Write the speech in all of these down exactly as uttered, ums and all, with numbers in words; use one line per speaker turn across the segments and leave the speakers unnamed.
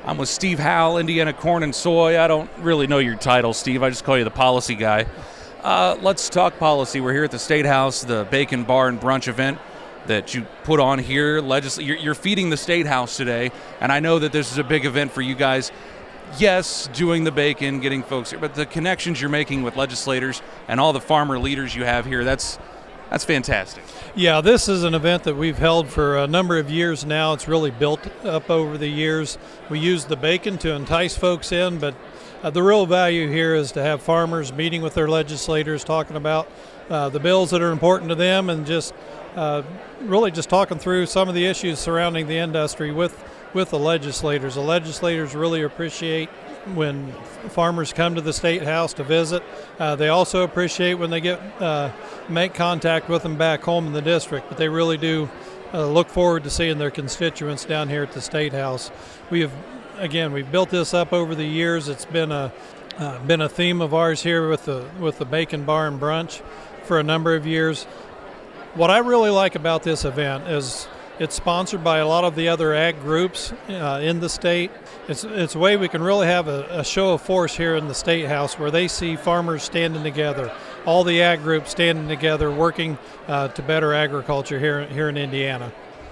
I'm with Steve Howell, Indiana Corn and Soy. I don't really know your title, Steve. I just call you the policy guy. Uh, let's talk policy. We're here at the State House, the Bacon Bar and Brunch event that you put on here. Legisl- you're, you're feeding the State House today, and I know that this is a big event for you guys. Yes, doing the bacon, getting folks here, but the connections you're making with legislators and all the farmer leaders you have here, that's that's fantastic.
Yeah, this is an event that we've held for a number of years now. It's really built up over the years. We use the bacon to entice folks in, but uh, the real value here is to have farmers meeting with their legislators, talking about uh, the bills that are important to them, and just uh, really just talking through some of the issues surrounding the industry with with the legislators. The legislators really appreciate when farmers come to the State House to visit. Uh, they also appreciate when they get uh, make contact with them back home in the district, but they really do uh, look forward to seeing their constituents down here at the State House. We have, again, we've built this up over the years. It's been a uh, been a theme of ours here with the with the Bacon Bar and Brunch for a number of years. What I really like about this event is it's sponsored by a lot of the other ag groups uh, in the state. It's it's a way we can really have a, a show of force here in the State House where they see farmers standing together, all the ag groups standing together, working uh, to better agriculture here, here in Indiana.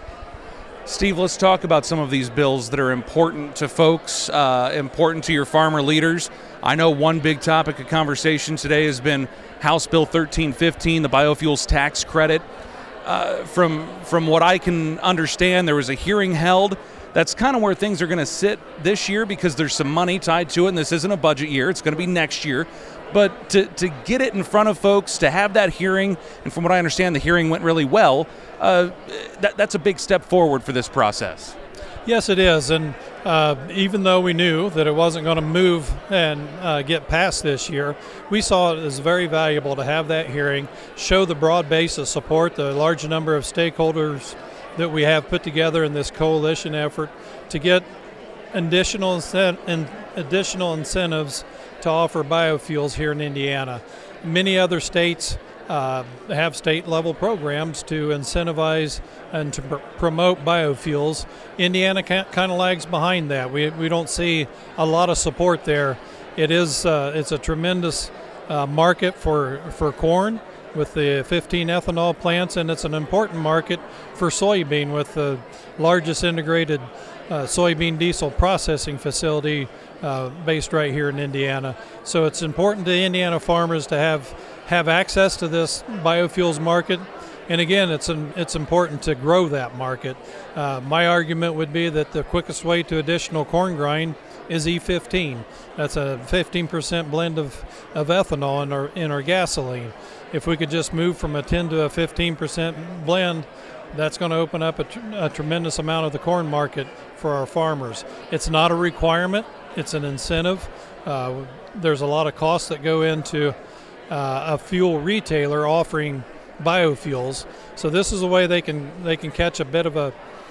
Steve, let's talk about some of these bills that are important to folks, uh, important to your farmer leaders. I know one big topic of conversation today has been House Bill thirteen fifteen, the biofuels tax credit. Uh, from from what I can understand, there was a hearing held. That's kind of where things are going to sit this year because there's some money tied to it, and this isn't a budget year. It's going to be next year. But to, to get it in front of folks, to have that hearing, and from what I understand, the hearing went really well, uh, that, that's a big step forward for this process.
Yes, it is. And uh, even though we knew that it wasn't going to move and uh, get passed this year, we saw it as very valuable to have that hearing, show the broad base of support, the large number of stakeholders that we have put together in this coalition effort to get additional, incent- additional incentives to offer biofuels here in Indiana. Many other states Uh, have state-level programs to incentivize and to pr- promote biofuels. Indiana kind of lags behind that. We we don't see a lot of support there. It is uh, it's a tremendous uh, market for for corn with the fifteen ethanol plants, and it's an important market for soybean with the largest integrated uh, soybean diesel processing facility uh, based right here in Indiana. So it's important to Indiana farmers to have have access to this biofuels market, and again, it's an, it's important to grow that market. Uh, my argument would be that the quickest way to additional corn grind is E fifteen. That's a fifteen percent blend of, of ethanol in our in our gasoline. If we could just move from a ten to a fifteen percent blend, that's going to open up a, tr- a tremendous amount of the corn market for our farmers. It's not a requirement; it's an incentive. Uh, there's a lot of costs that go into Uh, a fuel retailer offering biofuels, so this is a way they can they can catch a bit of a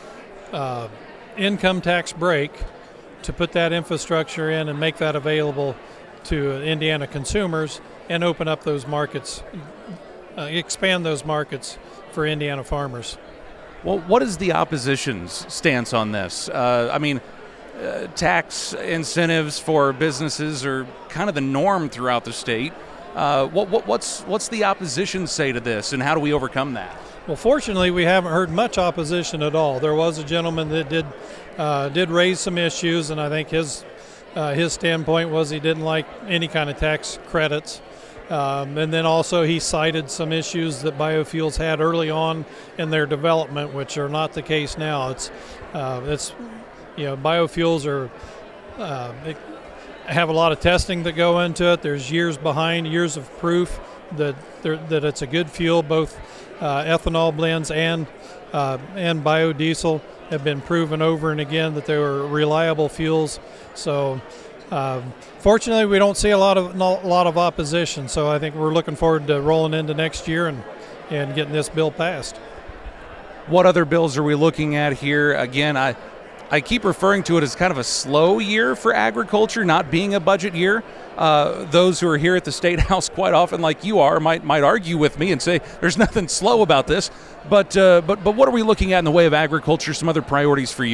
uh, income tax break to put that infrastructure in and make that available to Indiana consumers and open up those markets, uh, expand those markets for Indiana farmers.
Well, what is the opposition's stance on this? Uh, I mean, uh, tax incentives for businesses are kind of the norm throughout the state. Uh, what, what, what's what's the opposition say to this, and how do we overcome that?
Well, fortunately, we haven't heard much opposition at all. There was a gentleman that did uh, did raise some issues, and I think his uh, his standpoint was he didn't like any kind of tax credits. Um, and then also he cited some issues that biofuels had early on in their development, which are not the case now. It's uh, it's you know biofuels are. Uh, it, have a lot of testing that go into it. There's years behind, years of proof that that it's a good fuel. Both uh, ethanol blends and uh, and biodiesel have been proven over and again that they were reliable fuels. So uh, fortunately, we don't see a lot of a lot of opposition. So I think we're looking forward to rolling into next year and and getting this bill passed.
What other bills are we looking at here? Again, I. I keep referring to it as kind of a slow year for agriculture, not being a budget year. Uh, those who are here at the State House quite often, like you are, might might argue with me and say there's nothing slow about this. But uh, but but what are we looking at in the way of agriculture? Some other priorities for you?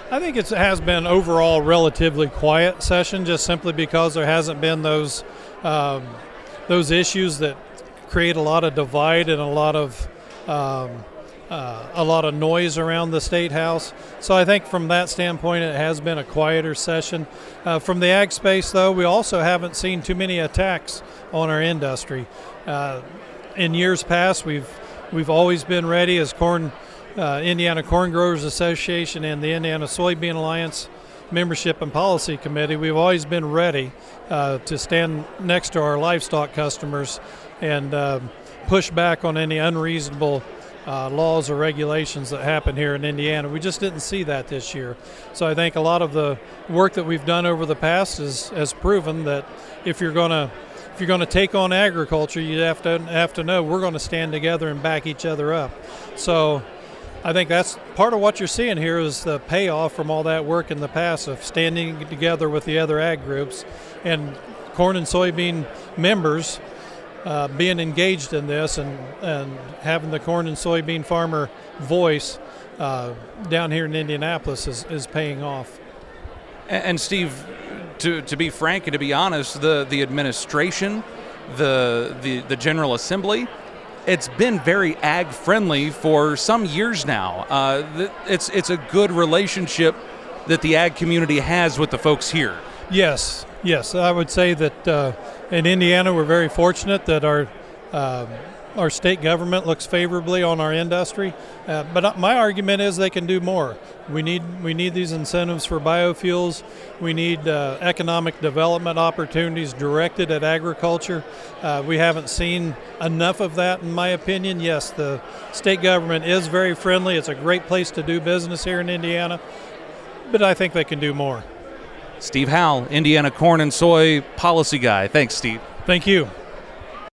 I think it has been overall relatively quiet session, just simply because there hasn't been those um, those issues that create a lot of divide and a lot of um, uh, a lot of noise around the State House. So I think from that standpoint, it has been a quieter session. Uh, from the ag space, though, we also haven't seen too many attacks on our industry. Uh, in years past, we've we've always been ready as corn. Uh, Indiana Corn Growers Association and the Indiana Soybean Alliance Membership and Policy Committee, we've always been ready uh, to stand next to our livestock customers and uh, push back on any unreasonable uh, laws or regulations that happen here in Indiana. We just didn't see that this year. So I think a lot of the work that we've done over the past is, has proven that if you're going to if you're going to take on agriculture, you have to have to know we're going to stand together and back each other up. So I think that's part of what you're seeing here is the payoff from all that work in the past of standing together with the other ag groups and corn and soybean members uh, being engaged in this and, and having the corn and soybean farmer voice uh, down here in Indianapolis is, is paying off.
And, and Steve, to, to be frank and to be honest, the, the administration, the, the, the General Assembly, it's been very ag-friendly for some years now. Uh, it's it's a good relationship that the ag community has with the folks here.
Yes, yes. I would say that uh, in Indiana we're very fortunate that our uh, our state government looks favorably on our industry. Uh, but my argument is they can do more. We need we need these incentives for biofuels. We need uh, economic development opportunities directed at agriculture. Uh, we haven't seen enough of that, in my opinion. Yes, the state government is very friendly. It's a great place to do business here in Indiana, but I think they can do more.
Steve Howell, Indiana Corn and Soy Policy Guy. Thanks, Steve.
Thank you.